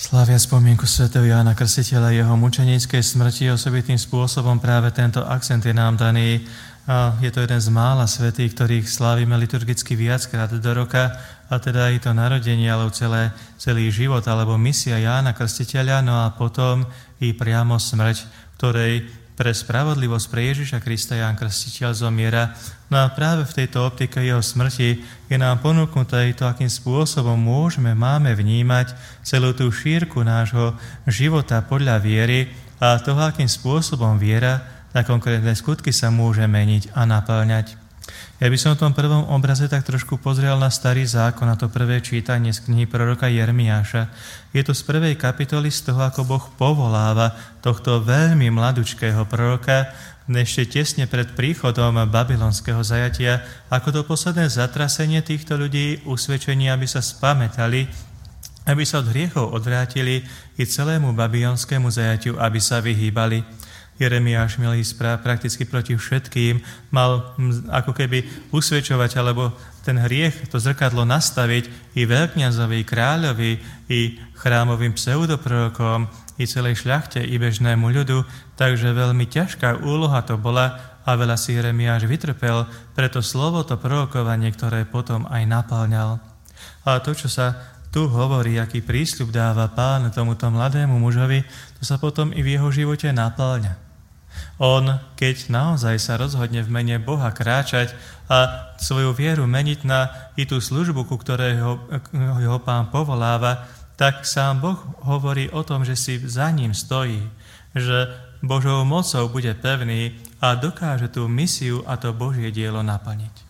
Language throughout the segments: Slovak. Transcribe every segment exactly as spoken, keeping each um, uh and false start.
Slávia spomienku svätého Jána Krstiteľa, jeho mučeníckej smrti, osobitným spôsobom práve tento akcent je nám daný. A je to jeden z mála svätých, ktorých slávime liturgicky viackrát do roka, a teda aj to narodenie, alebo celé, celý život, alebo misia Jána Krstiteľa, no a potom i priamo smrť, ktorej pre spravodlivosť pre Ježiša Krista Ján Krstiteľ zomiera. No a práve v tejto optike jeho smrti je nám ponúknuté to, akým spôsobom môžeme, máme vnímať celú tú šírku nášho života podľa viery a toho, akým spôsobom viera na konkrétne skutky sa môže meniť a naplňať. Ja by som v tom prvom obraze tak trošku pozrel na Starý zákon, na to prvé čítanie z knihy proroka Jeremiáša. Je to z prvej kapitoly z toho, ako Boh povoláva tohto veľmi mladučkého proroka ešte tesne pred príchodom babylonského zajatia, ako to posledné zatrasenie týchto ľudí, usvedčenie, aby sa spamätali, aby sa od hriechov odvrátili i celému babylonskému zajatiu, aby sa vyhýbali. Jeremiáš mal ísť prakticky proti všetkým, mal ako keby usvedčovať, alebo ten hriech, to zrkadlo nastaviť i veľkňazovi, kráľovi, i chrámovým pseudoprorokom, i celej šľachte, i bežnému ľudu, takže veľmi ťažká úloha to bola a veľa si Jeremiáš vytrpel, preto slovo to prorokovanie, ktoré potom aj naplňal. A to, čo sa tu hovorí, aký prísľub dáva Pán tomuto mladému mužovi, to sa potom i v jeho živote naplňa. On, keď naozaj sa rozhodne v mene Boha kráčať a svoju vieru meniť na i tú službu, ku ktorej ho, ho Pán povoláva, tak sám Boh hovorí o tom, že si za ním stojí, že Božou mocou bude pevný a dokáže tú misiu a to Božie dielo naplniť.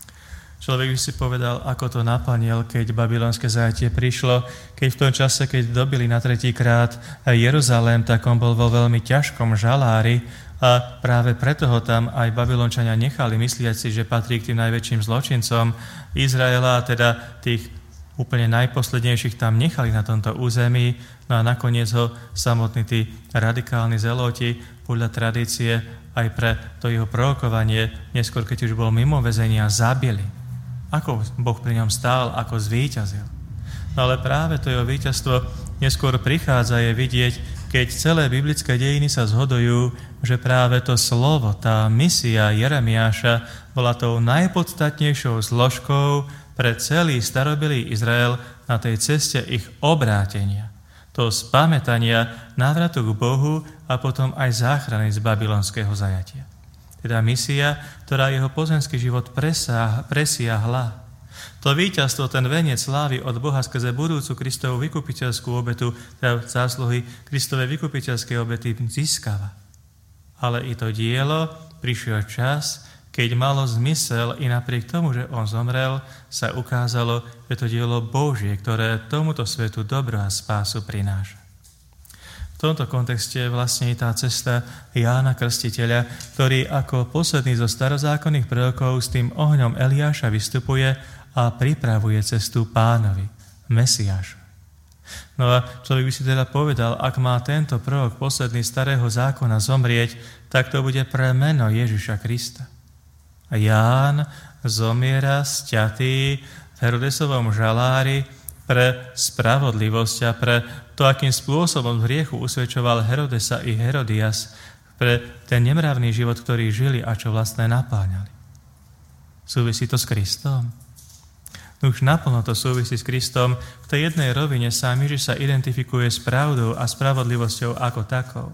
Človek by si povedal, ako to naplnil, keď babylonské zajatie prišlo, keď v tom čase, keď dobili na tretíkrát Jeruzalém, tak on bol vo veľmi ťažkom žalári a práve preto ho tam aj Babylončania nechali, mysliať si, že patrí k tým najväčším zločincom Izraela, a teda tých úplne najposlednejších tam nechali na tomto území, no a nakoniec ho samotní tí radikálni zeloti podľa tradície aj pre to jeho prorokovanie, neskôr keď už bol mimo väzenia, zabili. Ako Boh pri ňom stál, ako zvíťazil. No ale práve to jeho víťazstvo neskôr prichádza je vidieť, keď celé biblické dejiny sa zhodujú, že práve to slovo, tá misia Jeremiáša bola tou najpodstatnejšou zložkou pre celý starobilý Izrael na tej ceste ich obrátenia. To spamätania, návratu k Bohu a potom aj záchrany z babylonského zajatia. Teda misia, ktorá jeho pozemský život presiahla. To víťazstvo, ten veniec slávy od Boha skrze budúcu Kristovú vykupiteľskú obetu, teda zásluhy Kristovej vykupiteľskej obety získava. Ale i to dielo, prišiel čas, keď malo zmysel i napriek tomu, že on zomrel, sa ukázalo, že to dielo Božie, ktoré tomuto svetu dobro a spásu prináša. V tomto kontexte vlastne je tá cesta Jána Krstiteľa, ktorý ako posledný zo starozákonných prorokov s tým ohňom Eliáša vystupuje a pripravuje cestu Pánovi, Mesiášu. No a človek by si teda povedal, ak má tento prorok posledný starého zákona zomrieť, tak to bude pre meno Ježiša Krista. A Ján zomiera sťatý v Herodesovom žalári pre spravodlivosť a pre to, akým spôsobom v hriechu usvedčoval Herodesa i Herodias, pre ten nemravný život, ktorý žili a čo vlastne napáňali. Súvisí to s Kristom? Už naplno to súvisí s Kristom. V tej jednej rovine sám Ježiš sa identifikuje s pravdou a spravodlivosťou ako takou.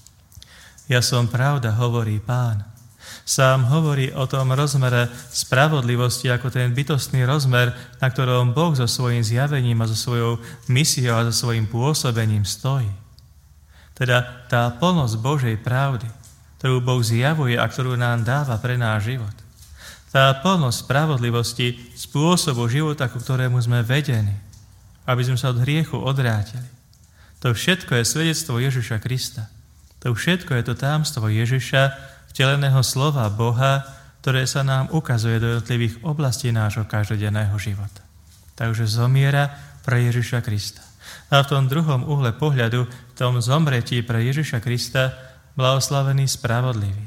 Ja som pravda, hovorí Pán. Sám hovorí o tom rozmere spravodlivosti ako ten bytostný rozmer, na ktorom Boh so svojím zjavením a so svojou misiou a so svojím pôsobením stojí. Teda tá plnosť Božej pravdy, ktorú Boh zjavuje a ktorú nám dáva pre náš život. Tá plnosť spravodlivosti spôsobu života, ku ktorému sme vedení, aby sme sa od hriechu odvrátili. To všetko je svedectvo Ježiša Krista. To všetko je to tajomstvo Ježiša, vteleného slova Boha, ktoré sa nám ukazuje do jednotlivých oblastí nášho každodenného života. Takže zomiera pre Ježiša Krista. A v tom druhom uhle pohľadu, v tom zomretí pre Ježiša Krista, blahoslavený spravodlivý.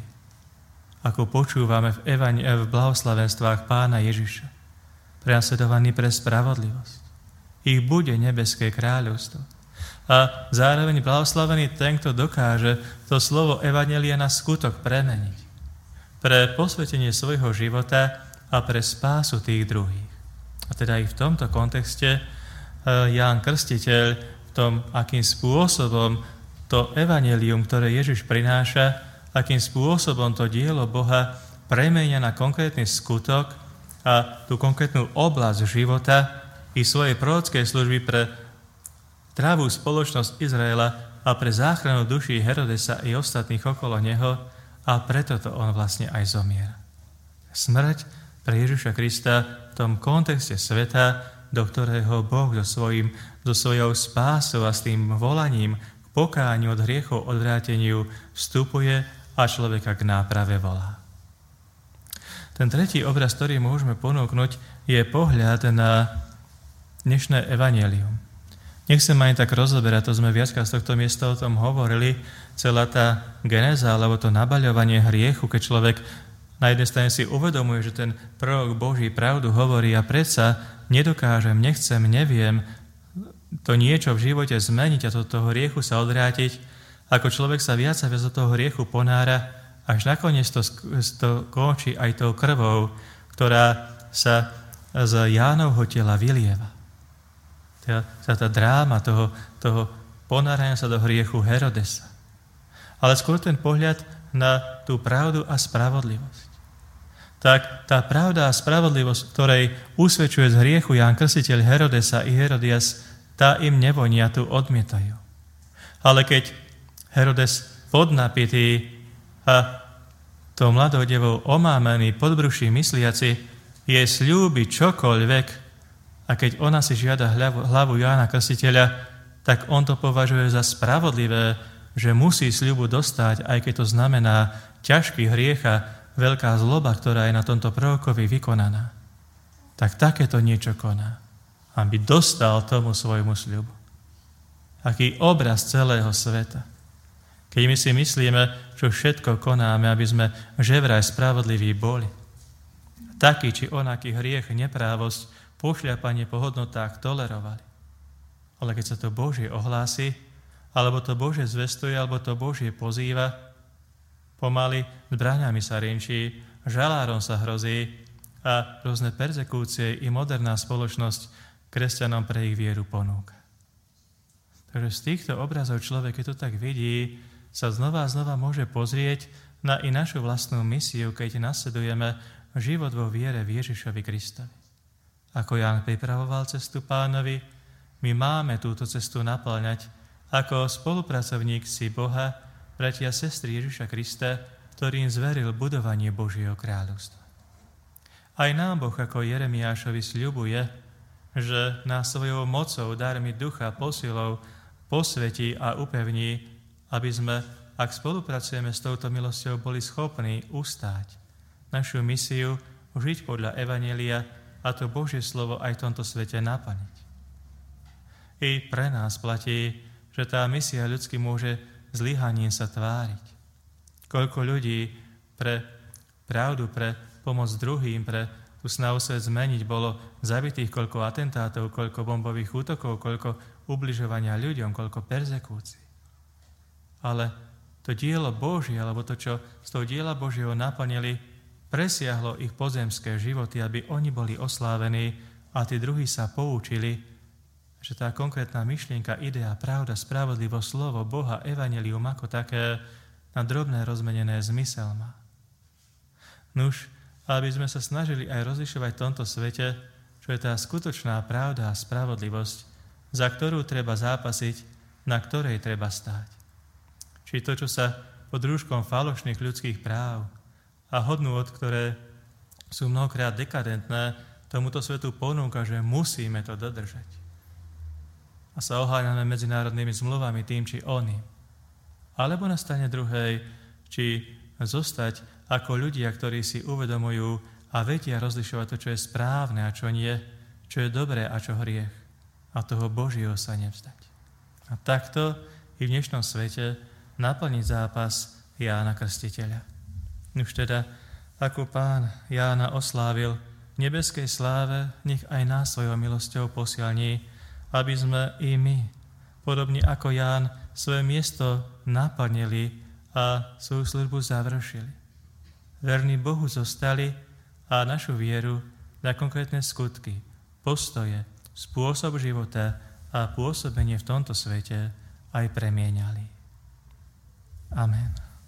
Ako počúvame v, evani- v blahoslavenstvách Pána Ježiša, prenasledovaný pre spravodlivosť. Ich bude nebeské kráľovstvo. A zároveň blahoslavený ten, kto dokáže to slovo evanjelia na skutok premeniť. Pre posvetenie svojho života a pre spásu tých druhých. A teda aj v tomto kontexte Ján Krstiteľ v tom, akým spôsobom to evanjelium, ktoré Ježiš prináša, akým spôsobom to dielo Boha premenia na konkrétny skutok a tú konkrétnu oblasť života i svojej prorockej služby pre zdravú spoločnosť Izraela a pre záchranu duší Herodesa i ostatných okolo neho, a preto to on vlastne aj zomiera. Smrť pre Ježiša Krista v tom kontexte sveta, do ktorého Boh do, svojim, do svojou spásou a s tým volaním k pokániu od hriechov, odvráteniu vstupuje a človeka k náprave volá. Ten tretí obraz, ktorý môžeme ponúknuť, je pohľad na dnešné evanjelium. Nechcem ani tak rozoberať, to sme viackrát z tohto miesta o tom hovorili, celá tá genéza, alebo to nabaľovanie hriechu, keď človek na jednej strane si uvedomuje, že ten prorok Boží pravdu hovorí a predsa nedokážem, nechcem, neviem to niečo v živote zmeniť a do toho hriechu sa odvrátiť, ako človek sa viac a viac do toho hriechu ponára, až nakoniec to, to končí aj tou krvou, ktorá sa z Jánovho tela vylieva. Tá, tá dráma toho, toho ponárania sa do hriechu Herodesa. Ale skôr ten pohľad na tú pravdu a spravodlivosť. Tak tá pravda a spravodlivosť, ktorej usvedčuje z hriechu Ján Krstiteľ Herodesa i Herodias, tá im nevonia, tu odmietajú. Ale keď Herodes podnapitý a tou mladou devou omámený podbruší mysliaci jej sľúbi čokoľvek, a keď ona si žiada hlavu, hlavu Jána Krstiteľa, tak on to považuje za spravodlivé, že musí sľubu dostať, aj keď to znamená ťažký hriech a veľká zloba, ktorá je na tomto prorokovi vykonaná. Tak takéto niečo koná, aby dostal tomu svojmu sľubu. Aký obraz celého sveta. Keď my si myslíme, že všetko konáme, aby sme že vraj spravodliví boli. Taký či onaký hriech, neprávosť, pošľapanie po hodnotách tolerovali. Ale keď sa to Božie ohlási, alebo to Božie zvestuje, alebo to Božie pozýva, pomaly zbraňami sa rinčí, žalárom sa hrozí a rôzne perzekúcie i moderná spoločnosť kresťanom pre ich vieru ponúka. Takže z týchto obrazov človek, keď to tak vidí, sa znova a znova môže pozrieť na i našu vlastnú misiu, keď nasledujeme život vo viere v Ježišovi Kristovi. Ako Ján pripravoval cestu Pánovi, my máme túto cestu naplňať ako spolupracovník si Boha, bratia a sestry Ježiša Krista, ktorým zveril budovanie Božieho kráľovstva. Aj nám Boh ako Jeremiášovi sľubuje, že nás svojou mocou, darmi ducha, posilou posvetí a upevní, aby sme, ak spolupracujeme s touto milosťou, boli schopní ustáť našu misiu, žiť podľa evanjelia a to Božie slovo aj v tomto svete naplniť. I pre nás platí, že tá misia ľudsky môže zlyhaním sa tváriť. Koľko ľudí pre pravdu, pre pomoc druhým, pre tú snahu svet zmeniť bolo zabitých, koľko atentátov, koľko bombových útokov, koľko ubližovania ľuďom, koľko perzekúcií. Ale to dielo Božie, alebo to, čo z toho diela Božieho naplnili, presiahlo ich pozemské životy, aby oni boli oslávení a tí druhí sa poučili, že tá konkrétna myšlienka, idea, pravda, spravodlivosť, slovo Boha, evanjelium ako také na drobné rozmenené zmysel má. Nuž, aby sme sa snažili aj rozlišovať v tomto svete, čo je tá skutočná pravda a spravodlivosť, za ktorú treba zápasiť, na ktorej treba stáť. Či to, čo sa pod rúškom falošných ľudských práv a hodnôt, ktoré sú mnohokrát dekadentné, tomuto svetu ponúka, že musíme to dodržať. A sa oháňame medzinárodnými zmluvami tým či oným. Alebo na strane druhej, či zostať ako ľudia, ktorí si uvedomujú a vedia rozlišovať to, čo je správne a čo nie, čo je dobré a čo hriech. A toho Božieho sa nevzdať. A takto i v dnešnom svete naplniť zápas Jána Krstiteľa. Už teda, ako Pán Jána oslávil v nebeskej sláve, nech aj nás svojou milosťou posilní, aby sme i my podobne ako Ján, svoje miesto naplnili a svoju službu završili. Verní Bohu zostali a našu vieru na konkrétne skutky, postoje, spôsob života a pôsobenie v tomto svete aj premieňali. Amen.